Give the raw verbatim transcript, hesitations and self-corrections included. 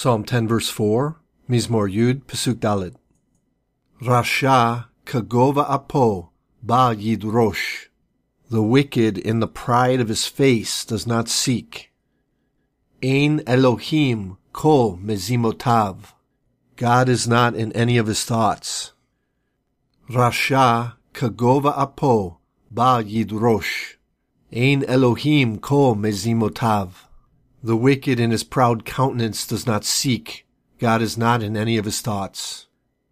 Psalm ten, verse four, Mizmor Yud, Pasuk Dalet. Rasha kagova apo ba yidrosh. The wicked in the pride of his face does not seek. Ein Elohim kol mezimotav. God is not in any of his thoughts. Rasha kagova apo ba yidrosh. Ein Elohim kol mezimotav. The wicked in his proud countenance does not seek. God is not in any of his thoughts.